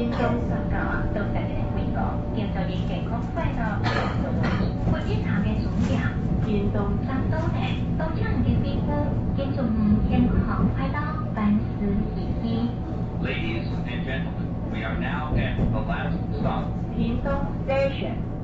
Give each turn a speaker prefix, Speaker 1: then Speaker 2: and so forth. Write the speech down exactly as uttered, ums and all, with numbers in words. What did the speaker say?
Speaker 1: 運動參加到十一美國，建造業健康快樂嘅道路，歡迎下嘅總量，運動三周年，到場嘅皮膚，建築健康快樂，萬事如意。
Speaker 2: Ladies and gentlemen, we are now at the last stop.
Speaker 1: Pingdong Station.